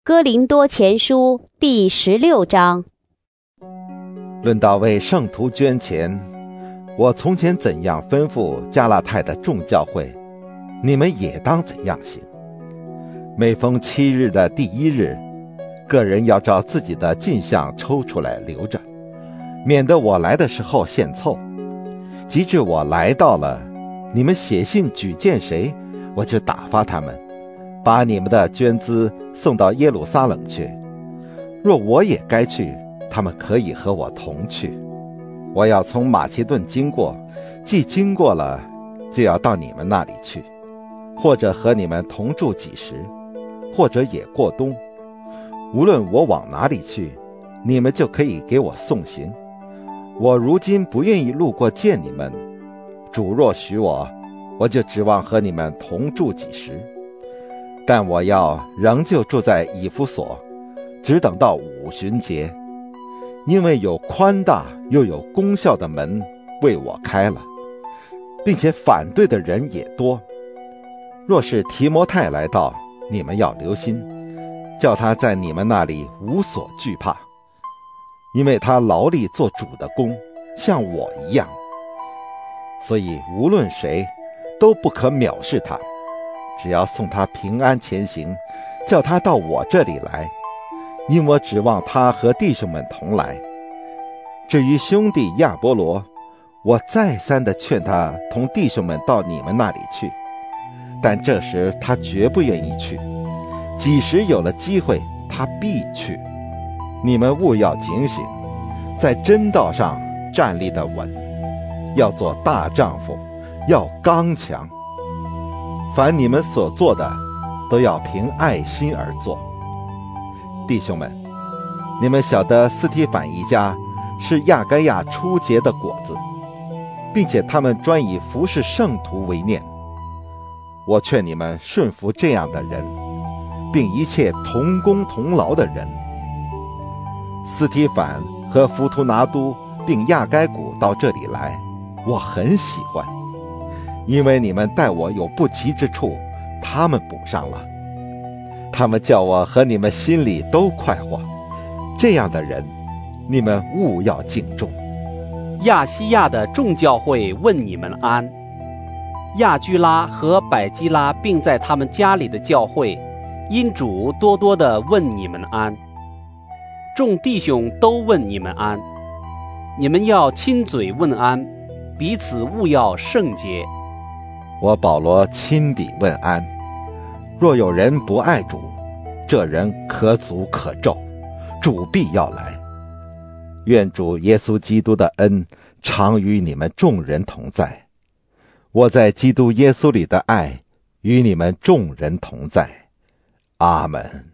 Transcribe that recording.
哥林多前书第16章。 论到为圣徒捐钱，我从前怎样吩咐加拉太的众教会，你们也当怎样行。每逢7日的第1日，个人要照自己的进项抽出来留着，免得我来的时候献凑。及至我来到了，你们写信举荐谁，我就打发他们，把你们的捐资送到耶路撒冷去。若我也该去，他们可以和我同去。我要从马其顿经过，既经过了，就要到你们那里去，或者和你们同住几时，或者也过冬。无论我往哪里去，你们就可以给我送行。我如今不愿意路过见你们，主若许我，我就指望和你们同住几时。但我要仍旧住在以弗所，只等到5旬节，因为有宽大又有功效的门为我开了，并且反对的人也多。若是提摩太来到，你们要留心，叫他在你们那里无所惧怕，因为他劳力做主的工，像我一样。所以无论谁都不可藐视他，只要送他平安前行，叫他到我这里来，因我指望他和弟兄们同来。至于兄弟亚波罗，我再三地劝他同弟兄们到你们那里去，但这时他绝不愿意去。几时有了机会，他必去。你们务要警醒，在真道上站立得稳，要做大丈夫，要刚强。凡你们所做的，都要凭爱心而做。弟兄们，你们晓得斯提反一家是亚该亚初结的果子，并且他们专以服侍圣徒为念。我劝你们顺服这样的人，并一切同工同劳的人。斯提反和弗图拿都并亚该古到这里来，我很喜欢，因为你们待我有不及之处，他们补上了。他们叫我和你们心里都快活。这样的人，你们务要敬重。 亚细亚的众教会问你们安。亚居拉和百基拉并在他们家里的教会，因主多多地问你们安。众弟兄都问你们安。你们要亲嘴问安，彼此务要圣洁。 我保罗亲笔问安。若有人不爱主，这人可诅可咒，主必要来。愿主耶稣基督的恩常与你们众人同在。我在基督耶稣里的爱与你们众人同在。阿们。